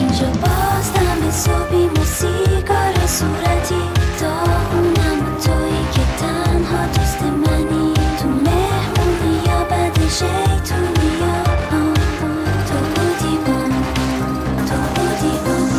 اینجا باز دم صبحی موسیقار صورتی داغونم و تویی که تنها دوست منی تو مهمونی یا بد شیطونی یا تو بودی بام تو بودی بام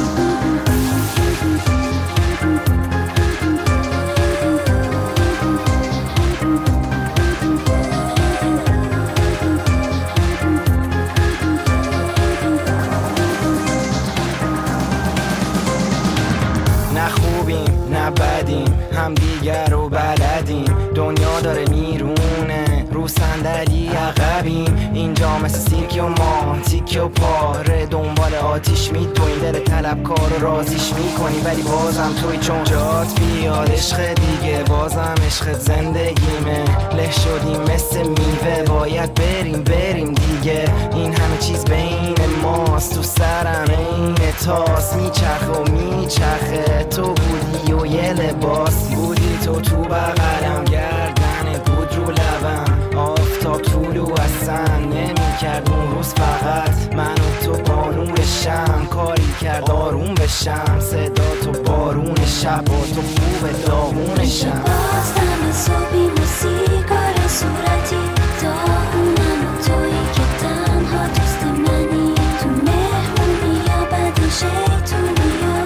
نه خوبیم نه بدیم هم دیگر رو بلدیم دنیا داره میرونه رو صندلی عقبیم اینجا مثل سیرک و ما تیک و پاره دنبال آتیش میدویم دل طلبکار رو رازیش میکنی ولی بازم توی چون جات بیاد عشق دیگه بازم عشق زندگیمه له شدیم مثل میوه باید بریم دیگه این همه چیز بین ماست تو سرم این تاس میچرخه و میچرخه تو بودی و یه لباس بودی تو بغلم گردنت بود رو لبم آفتاب طولو اصلا نمی‌کرد اون روز فقط من و تو با نور شم کاری کرد آروم بشم صدا تو بارون شب و تو خوب داغون شم باز دم صبحی موسیقار صورتی داغونم و تویی که تنها دوست منی تو مهمونی یا بد شیطونی یا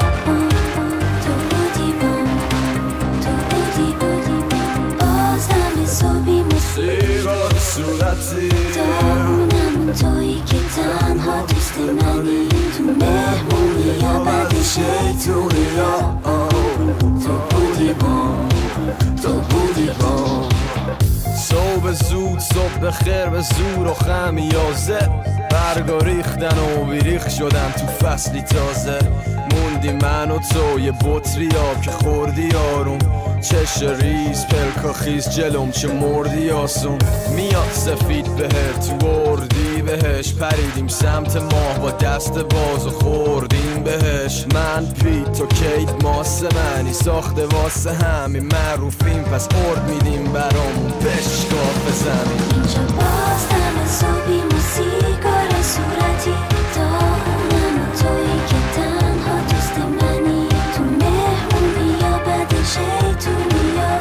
تو بودی بام تو بودی باز دم صبحی موسیقار صورتی داغونم و تویی که تنها دوست منی تو مهمونی یا بد شیطونی یا تو بودی بام تو بودی بام صبح زود صبح بخیر به زور و خمیازه برگا ریختن و بیریخ شدن تو فصلی تازه موندی من و تو یه بطری آب که خوردی آروم چش ریز پلکا خیز جلوم چه مردی آسون میاد سفید بهر تو بردی بهش پریدیم سمت ماه با دست باز و خوردیم بهش من پی تو کیت ماسه منی ساخته واسه همین معروفیم پس ارد میدیم برامون بشکاف بزنیم اینجا باز دم صبحی موسیقار صورتی داغونم و تویی که تنها دوست منی تو مهمونی یا بد شیطونی یا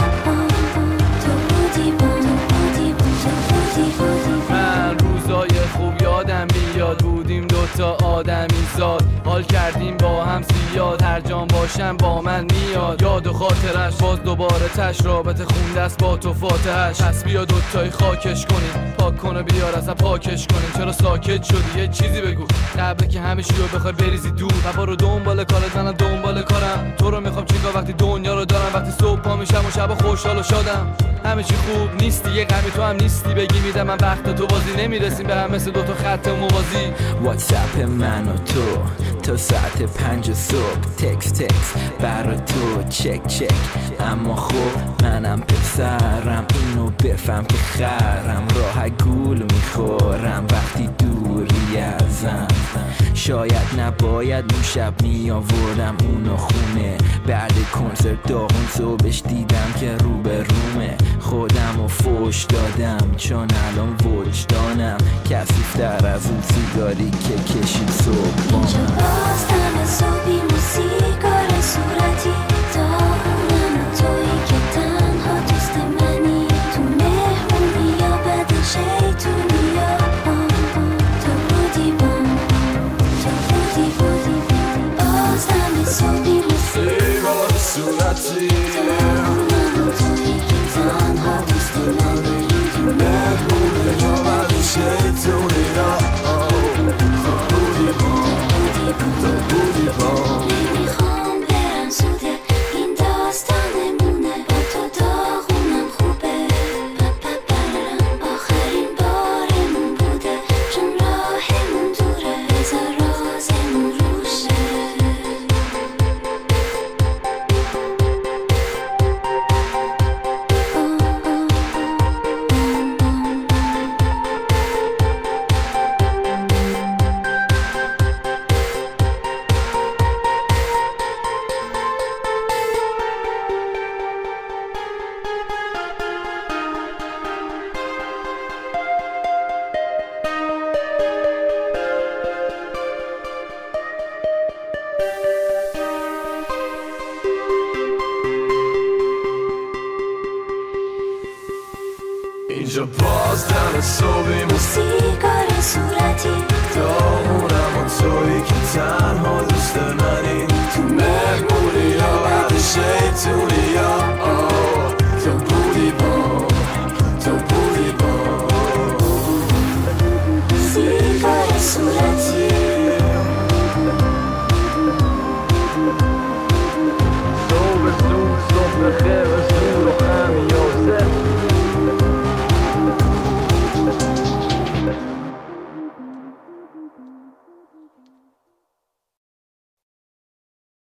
تو بودی بام تو بودی من روزای خوب یادم بیاد بودیم دوتا آدمی زاد حال کردیم با هم زیاد هر جام باشم با من میاد یاد و خاطرش باز دوباره تش رابطه خونده است با تو فاتحش پس بیا دوتایی خاکش کنیم پاک کنه بیار اصلا پاکش کنیم چرا ساکت شدی یه چیزی بگو قبل که همه چی رو بخوای بریزی دور و رو دنبال کارت منم دنبال کارم تو رو میخوام چیکار وقتی دنیا رو دارم وقتی صبح پا میشم و شب خوشحال و شادم همه چی خوب نیستی یه غمی تو هم نیستی بگی میدم من وقت تو بازی نمیرسیم به هم مثل دوتا خط موازی واتساپ من و تو ساعت 5 صبح تکس برا تو چک اما خب منم پسرم اینو بفهم که خرم راه گول میخورم وقتی دوری ازم شاید نباید اون شب میآوردم اونو خونه بعد کنسرت داغون صبحش دیدم که رو به رومه خودم و فوش دادم چون الان وجدانم کثیف‌تر از اون سیگاری که کشید صبح اینجا باز دم صبحی موسیقار صورتی داغونم و تویی که تنها دوست منی تو مهمونی یا بد شیطونی یا تو بودی بام تو بودی باز دم صبحی موسیقار صورتی داغونم و تویی که تنها دوست منی تو مهمونی یا بد شیطونی یا نمیخوام برم زوده این داستانمونه با تو داغونم خوبه آخرین بارمون بوده چون راهمون دوره بذار رازمون روشه باز دم صبحی سیگار صورتی